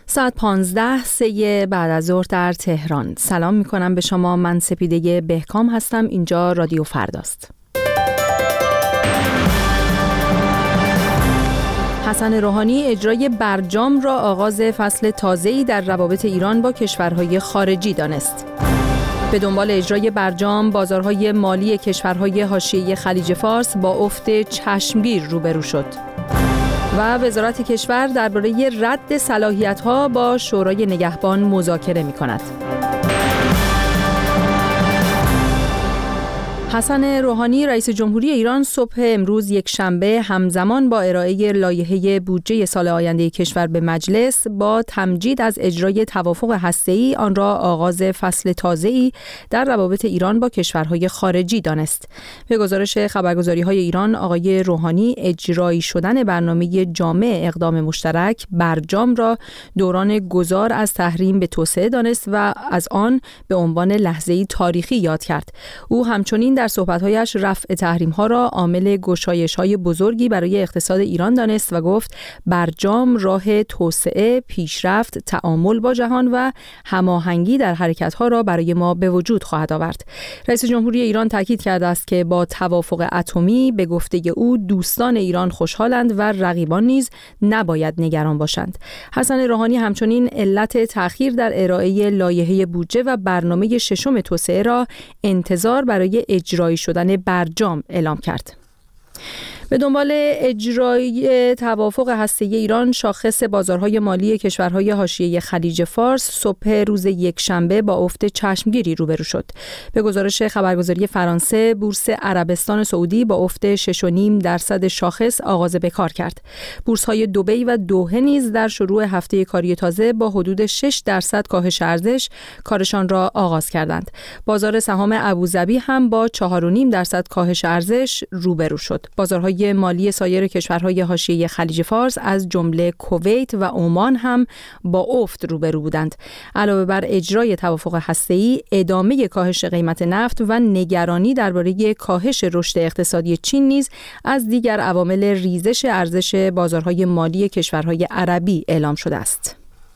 ساعت 15 بعد از ظهر در تهران. سلام میکنم به شما. من سپیده بهکام هستم. اینجا رادیو فرداست. حسن روحانی اجرای برجام را آغاز فصل تازه‌ای در روابط ایران با کشورهای خارجی دانست. به دنبال اجرای برجام، بازارهای مالی کشورهای حاشیه خلیج فارس با افت چشمگیر روبرو شد. و وزارت کشور درباره رد صلاحیت‌ها با شورای نگهبان مذاکره می‌کند. حسن روحانی رئیس جمهوری ایران صبح امروز یکشنبه همزمان با ارائه لایحه بودجه سال آینده کشور به مجلس با تمجید از اجرای توافق هسته‌ای آن را آغاز فصل تازه‌ای در روابط ایران با کشورهای خارجی دانست. به گزارش خبرگزاری‌های ایران، آقای روحانی اجرایی شدن برنامه جامع اقدام مشترک برجام را دوران گذار از تحریم به توسعه دانست و از آن به عنوان لحظه‌ای تاریخی یاد کرد. او همچنین در صحبت‌هایش رفع تحریم‌ها را عامل گشایش‌های بزرگی برای اقتصاد ایران دانست و گفت برجام راه توسعه، پیشرفت، تعامل با جهان و هماهنگی در حرکت‌ها را برای ما به وجود خواهد آورد. رئیس جمهوری ایران تاکید کرده است که با توافق اتمی به گفته او دوستان ایران خوشحالند و رقیبان نیز نباید نگران باشند. حسن روحانی همچنین علت تأخیر در ارائه لایحه بودجه و برنامه ششم توسعه را انتظار برای اجرایی شدن برجام اعلام کرد. به دنبال اجرای توافق هسته‌ای ایران، شاخص بازارهای مالی کشورهای حاشیه خلیج فارس صبح روز یکشنبه با افت چشمگیری روبرو شد. به گزارش خبرگزاری فرانسه، بورس عربستان سعودی با افت 6.5% شاخص آغاز به کار کرد. بورس‌های دبی و دوحه نیز در شروع هفته کاری تازه با حدود 6% کاهش ارزش کارشان را آغاز کردند. بازار سهام ابوظبی هم با 4.5% کاهش ارزش روبرو شد. بازارهای مالی سایر کشورهای حاشیه خلیج فارس از جمله کویت و عمان هم با افت روبرو بودند. علاوه بر اجرای توافق هسته‌ای، ادامه کاهش قیمت نفت و نگرانی درباره کاهش رشد اقتصادی چین نیز از دیگر عوامل ریزش ارزش بازارهای مالی کشورهای عربی اعلام شده است.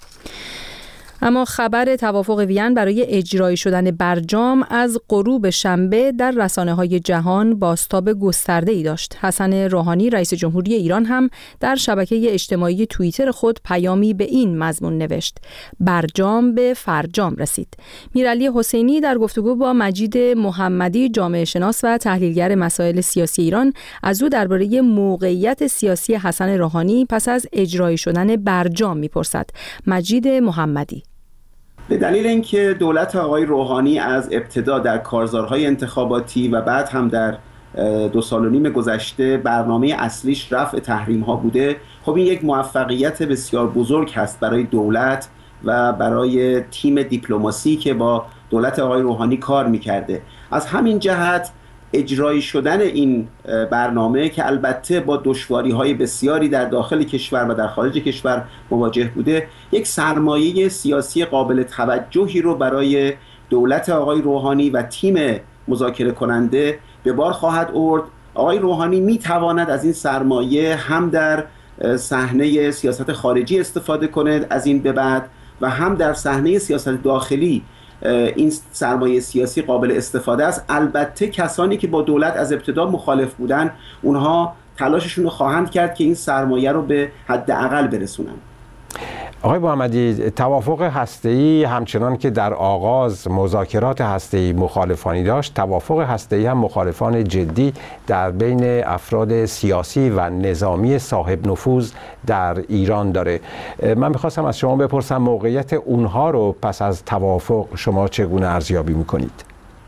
اما خبر توافق وین برای اجرایی شدن برجام از غروب شنبه در رسانه‌های جهان بازتاب گسترده‌ای داشت. حسن روحانی رئیس جمهوری ایران هم در شبکه اجتماعی توییتر خود پیامی به این مضمون نوشت: برجام به فرجام رسید. میرعلی حسینی در گفتگو با مجید محمدی جامعه شناس و تحلیلگر مسائل سیاسی ایران از او درباره موقعیت سیاسی حسن روحانی پس از اجرایی شدن برجام می‌پرسد. مجید محمدی: به دلیل اینکه دولت آقای روحانی از ابتدا در کارزارهای انتخاباتی و بعد هم در 2.5 سال گذشته برنامه اصلیش رفع تحریم‌ها بوده، خب این یک موفقیت بسیار بزرگ هست برای دولت و برای تیم دیپلماسی که با دولت آقای روحانی کار می‌کرده. از همین جهت اجرایی شدن این برنامه که البته با دشواری‌های بسیاری در داخل کشور و در خارج کشور مواجه بوده، یک سرمایه سیاسی قابل توجهی رو برای دولت آقای روحانی و تیم مذاکره کننده به بار خواهد آورد. آقای روحانی می‌تواند از این سرمایه هم در صحنه سیاست خارجی استفاده کند از این به بعد و هم در صحنه سیاست داخلی این سرمایه سیاسی قابل استفاده است. البته کسانی که با دولت از ابتدا مخالف بودن، اونها تلاششون رو خواهند کرد که این سرمایه رو به حداقل برسونن. آقای محمدی، توافق هسته‌ای همچنان که در آغاز مذاکرات هسته‌ای مخالفانی داشت، توافق هسته‌ای هم مخالفان جدی در بین افراد سیاسی و نظامی صاحب نفوذ در ایران داره. من می‌خواستم از شما بپرسم موقعیت اونها رو پس از توافق شما چگونه ارزیابی می‌کنید؟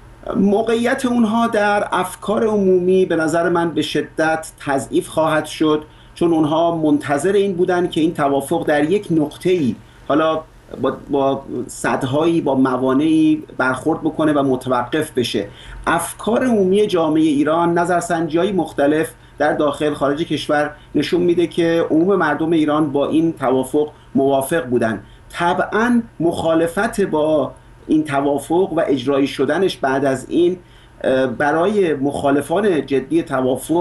موقعیت اونها در افکار عمومی به نظر من به شدت تضعیف خواهد شد، چون اونها منتظر این بودن که این توافق در یک نقطه‌ای، حالا با صدهایی، با موانعی برخورد بکنه و متوقف بشه. افکار عمومی جامعه ایران، نظرسنجی‌های مختلف در داخل خارج کشور نشون میده که عموم مردم ایران با این توافق موافق بودن. طبعاً مخالفت با این توافق و اجرایی شدنش بعد از این برای مخالفان جدی توافق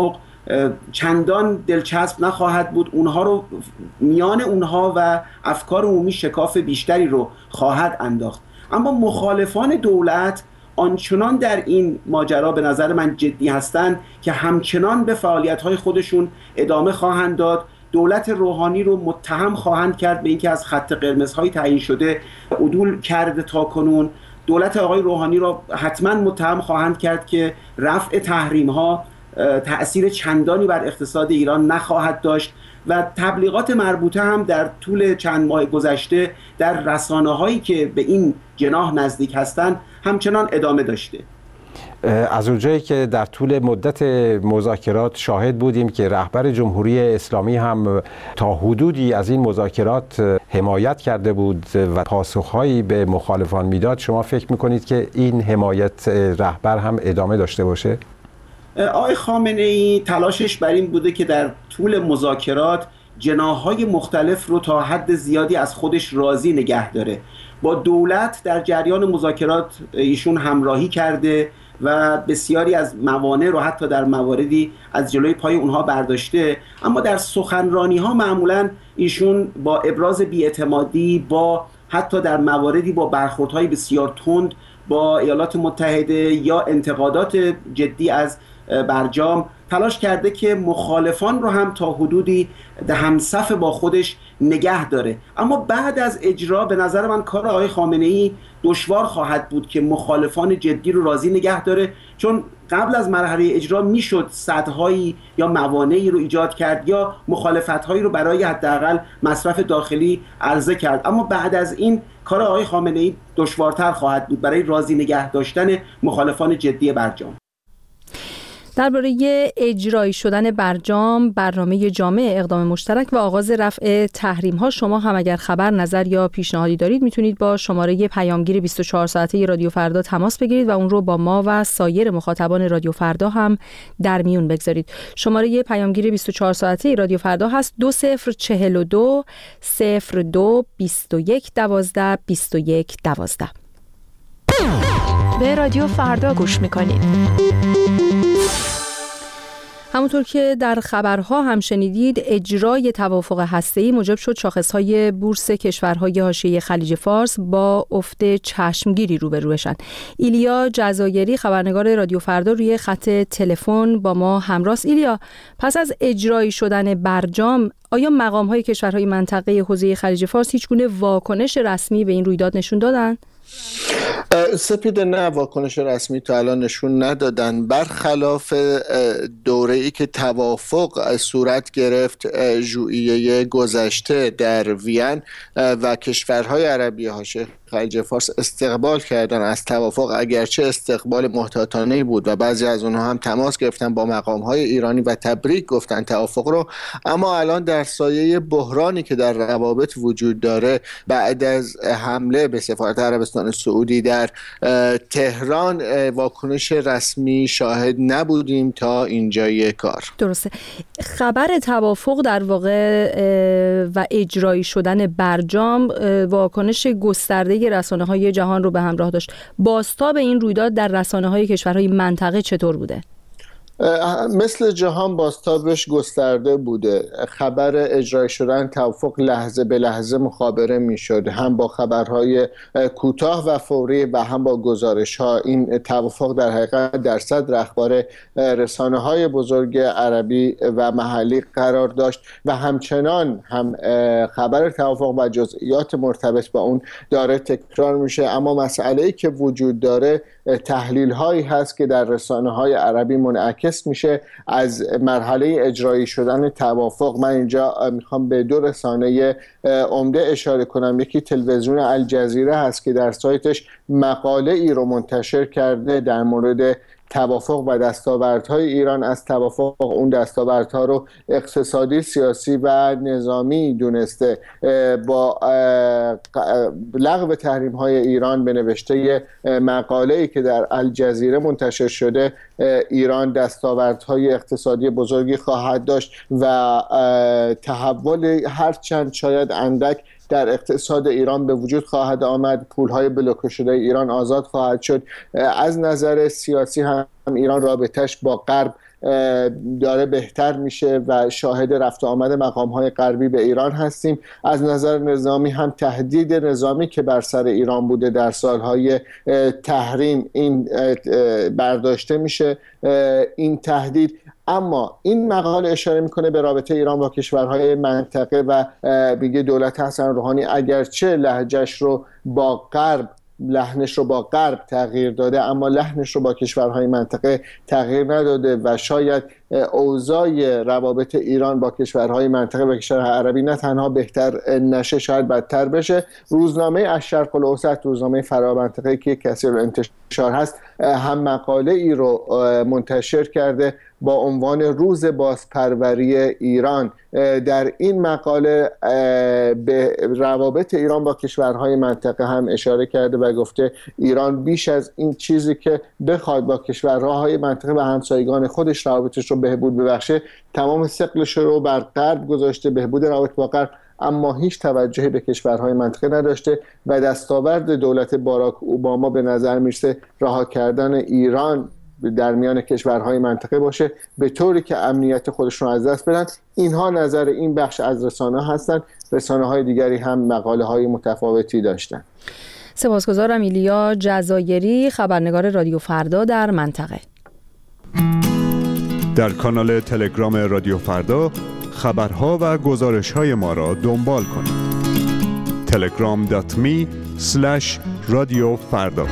چندان دلچسب نخواهد بود، اونها رو میان اونها و افکار عمومی شکاف بیشتری رو خواهد انداخت. اما مخالفان دولت آنچنان در این ماجرا به نظر من جدی هستند که همچنان به فعالیت‌های خودشون ادامه خواهند داد. دولت روحانی رو متهم خواهند کرد به اینکه از خط قرمزهای تعیین شده عدول کرده تا کنون. دولت آقای روحانی رو حتما متهم خواهند کرد که رفع تحریم‌ها تأثیر چندانی بر اقتصاد ایران نخواهد داشت و تبلیغات مربوطه هم در طول چند ماه گذشته در رسانه‌هایی که به این جناح نزدیک هستند همچنان ادامه داشته. از اونجایی که در طول مدت مذاکرات شاهد بودیم که رهبر جمهوری اسلامی هم تا حدودی از این مذاکرات حمایت کرده بود و پاسخهایی به مخالفان میداد، شما فکر میکنید که این حمایت رهبر هم ادامه داشته باشه؟ آقای خامنه‌ای تلاشش بر این بوده که در طول مذاکرات جناح‌های مختلف رو تا حد زیادی از خودش راضی نگه داره. با دولت در جریان مذاکرات ایشون همراهی کرده و بسیاری از موانع رو حتی در مواردی از جلوی پای اونها برداشته، اما در سخنرانی‌ها معمولاً ایشون با ابراز بی‌اعتمادی، با حتی در مواردی با برخوردهای بسیار تند با ایالات متحده یا انتقادات جدی از برجام تلاش کرده که مخالفان رو هم تا حدودی همصف با خودش نگه داره. اما بعد از اجرا به نظر من کار آقای خامنه‌ای دشوار خواهد بود که مخالفان جدی رو راضی نگه داره، چون قبل از مرحله اجرا میشد سدهایی یا موانعی رو ایجاد کرد یا مخالفت‌هایی رو برای حداقل مصرف داخلی عرضه کرد. اما بعد از این کار آقای خامنه‌ای دشوارتر خواهد بود برای راضی نگه داشتن مخالفان جدی برجام. درباره اجرایی شدن برجام، برنامه جامع اقدام مشترک و آغاز رفع تحریم‌ها شما هم اگر خبر، نظر یا پیشنهادی دارید میتونید با شماره پیامگیر 24 ساعته رادیو فردا تماس بگیرید و اون رو با ما و سایر مخاطبان رادیو فردا هم در میون بگذارید. شماره پیامگیر 24 ساعته رادیو فردا هست 2042 02 21 12 21 12. به رادیو فردا گوش میکنید. همونطور که در خبرها هم شنیدید، اجرای توافق هسته‌ای موجب شد شاخص‌های بورس کشورهای حاشیه خلیج فارس با افت چشمگیری روبرو بشن. ایلیا جزایری خبرنگار رادیو فردا روی خط تلفن با ما همراه. ایلیا، پس از اجرایی شدن برجام آیا مقام‌های کشورهای منطقه حوزه خلیج فارس هیچ گونه واکنش رسمی به این رویداد نشون دادن؟ سپید، نه، واکنش رسمی تا الان نشون ندادن. برخلاف دوره‌ای که توافق صورت گرفت ژوئیه گذشته در وین و کشورهای عربی حاشیه خلیج فارس استقبال کردن از توافق، اگرچه استقبال محتاطانه‌ای بود و بعضی از اونها هم تماس گرفتن با مقام‌های ایرانی و تبریک گفتن توافق رو، اما الان در سایه بحرانی که در روابط وجود داره بعد از حمله به سفارت عربستان سعودی در تهران واکنش رسمی شاهد نبودیم تا اینجای کار. درسته. خبر توافق در واقع و اجرایی شدن برجام واکنش گسترده رسانه‌های جهان رو به همراه داشت. بازتاب این رویداد در رسانه‌های کشورهای منطقه چطور بوده؟ مثل جهان بازتابش گسترده بوده. خبر اجرای شدن توافق لحظه به لحظه مخابره میشد، هم با خبرهای کوتاه و فوری و هم با گزارش‌ها. این توافق در حقیقت در صدر اخبار رسانه‌های بزرگ عربی و محلی قرار داشت و همچنان هم خبر توافق و جزئیات مرتبط با اون داره تکرار میشه. اما مسئله‌ای که وجود داره تحلیل‌هایی هست که در رسانه‌های عربی منعکس میشه از مرحله اجرایی شدن توافق. من اینجا میخوام به دو رسانه عمده اشاره کنم. یکی تلویزیون الجزیره هست که در سایتش مقاله ای رو منتشر کرده در مورد توافق و دستاوردهای ایران از توافق. اون دستاوردها رو اقتصادی، سیاسی و نظامی دونسته. با لغو تحریم‌های ایران به نوشته مقاله‌ای که در الجزیره منتشر شده، ایران دستاوردهای اقتصادی بزرگی خواهد داشت و تحول هرچند شاید اندک در اقتصاد ایران به وجود خواهد آمد. پولهای بلوکه شده ایران آزاد خواهد شد. از نظر سیاسی هم ایران رابطش با غرب داره بهتر میشه و شاهد رفت و آمد مقام‌های غربی به ایران هستیم. از نظر نظامی هم تهدید نظامی که بر سر ایران بوده در سالهای تحریم این برداشته میشه این تهدید. اما این مقاله اشاره میکنه به رابطه ایران با کشورهای منطقه و میگه دولت حسن روحانی اگرچه لهنش رو با غرب تغییر داده اما لحنش رو با کشورهای منطقه تغییر نداده و شاید اوضاع روابط ایران با کشورهای منطقه و کشورهای عربی نه تنها بهتر نشه شاید بدتر بشه. روزنامه الشرق الاوسط، روزنامه فرامنطقه که کثیر الانتشار هست، هم مقاله ای رو منتشر کرده با عنوان روز بازپروری ایران. در این مقاله به روابط ایران با کشورهای منطقه هم اشاره کرده و گفته ایران بیش از این چیزی که بخواد با کشورهای منطقه و همسایگان خودش روابطش رو بهبود ببخشه، تمام ثقلش رو بر غرب گذاشته، بهبود روابط با غرب، اما هیچ توجهی به کشورهای منطقه نداشته و دستاورد دولت باراک اوباما به نظر میرسه رها کردن ایران در میان کشورهای منطقه باشه به طوری که امنیت خودشون از دست بدن. اینها نظر این بخش از رسانه هستند. رسانه های دیگری هم مقاله های متفاوتی داشتن. سپاسگزارم. ایلیا جزایری، خبرنگار رادیو فردا در منطقه. در کانال تلگرام رادیو فردا خبرها و گزارش‌های ما را دنبال کنید. telegram.me/radiofarda.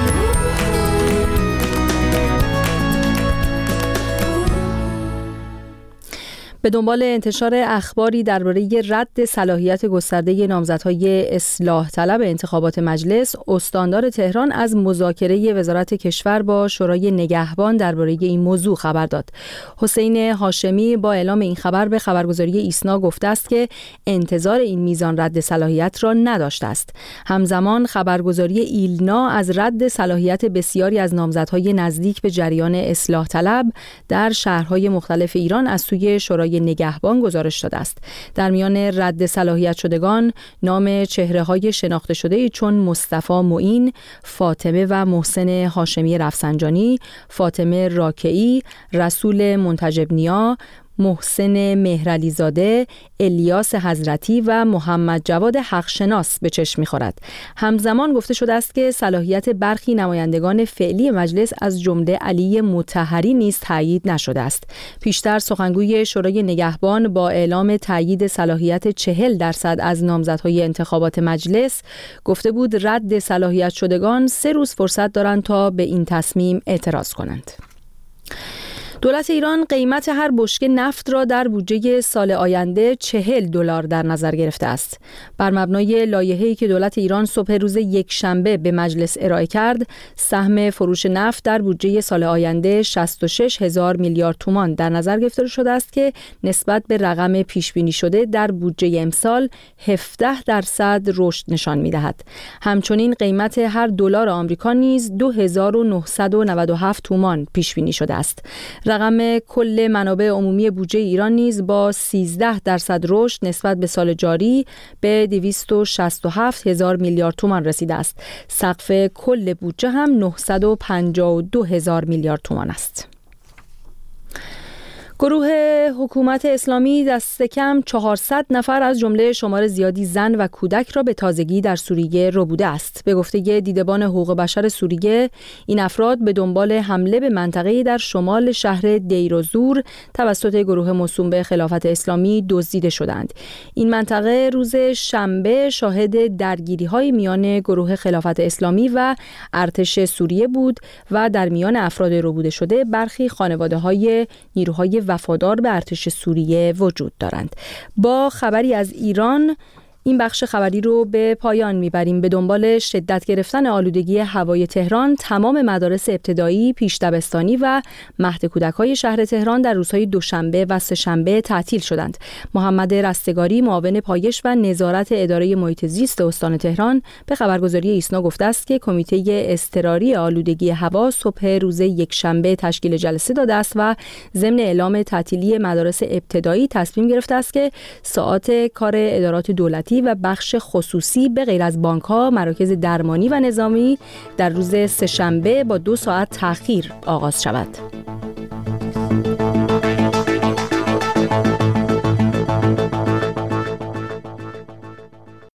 به دنبال انتشار اخباری درباره رد صلاحیت گسترده نامزدهای اصلاح طلب انتخابات مجلس، استاندار تهران از مذاکره وزارت کشور با شورای نگهبان درباره این موضوع خبر داد. حسین هاشمی با اعلام این خبر به خبرگزاری ایسنا گفته است که انتظار این میزان رد صلاحیت را نداشته است. همزمان خبرگزاری ایلنا از رد صلاحیت بسیاری از نامزدهای نزدیک به جریان اصلاح طلب در شهرهای مختلف ایران از سوی شورای نگهبان گزارش داده است. در میان رد صلاحیت شدگان نام چهره‌های شناخته شده چون مصطفی معین، فاطمه و محسن هاشمی رفسنجانی، فاطمه راکعی، رسول منتجب نیا، محسن مهرعلی زاده، الیاس حضرتی و محمد جواد حقشناس به چشم می‌خورد. همزمان گفته شده است که صلاحیت برخی نمایندگان فعلی مجلس از جمله علی مطهری نیز تایید نشده است. پیشتر سخنگوی شورای نگهبان با اعلام تایید صلاحیت 40% از نامزدهای انتخابات مجلس گفته بود رد صلاحیت شدگان 3 روز فرصت دارند تا به این تصمیم اعتراض کنند. دولت ایران قیمت هر بشکه نفت را در بودجه سال آینده $40 در نظر گرفته است. بر مبنای لایحه‌ای که دولت ایران صبح روز یکشنبه به مجلس ارائه کرد، سهم فروش نفت در بودجه سال آینده 66,000 میلیارد تومان در نظر گرفته شده است که نسبت به رقم پیش بینی شده در بودجه امسال 17% رشد نشان می‌دهد. همچنین قیمت هر دلار آمریکا نیز 2997 تومان پیش بینی شده است. رقم کل منابع عمومی بودجه ایران نیز با 13% رشد نسبت به سال جاری به 267,000 میلیارد تومان رسیده است. سقف کل بودجه هم 952,000 میلیارد تومان است. گروه حکومت اسلامی دست کم 400 نفر از جمله شمار زیادی زن و کودک را به تازگی در سوریه ربوده است. به گفته دیدبان حقوق بشر سوریه، این افراد به دنبال حمله به منطقه‌ای در شمال شهر دیرزور توسط گروه موسوم به خلافت اسلامی دزدیده شدند. این منطقه روز شنبه شاهد درگیری‌های میان گروه خلافت اسلامی و ارتش سوریه بود و در میان افراد ربوده شده برخی خانواده‌های نیروهای وفادار به ارتش سوریه وجود دارند. با خبری از ایران این بخش خبری رو به پایان میبریم. به دنبال شدت گرفتن آلودگی هوای تهران، تمام مدارس ابتدایی، پیش دبستانی و مهد کودک‌های شهر تهران در روزهای دوشنبه و سه‌شنبه تعطیل شدند. محمد رستگاری، معاون پایش و نظارت اداره محیط زیست استان تهران، به خبرگزاری ایسنا گفته است که کمیته اضطراری آلودگی هوا صبح روز یکشنبه تشکیل جلسه داده است و ضمن اعلام تعطیلی مدارس ابتدایی تصمیم گرفته است که ساعات کار ادارات دولتی و بخش خصوصی به غیر از بانک‌ها، مراکز درمانی و نظامی در روز سه‌شنبه با 2 ساعت تأخیر آغاز شود.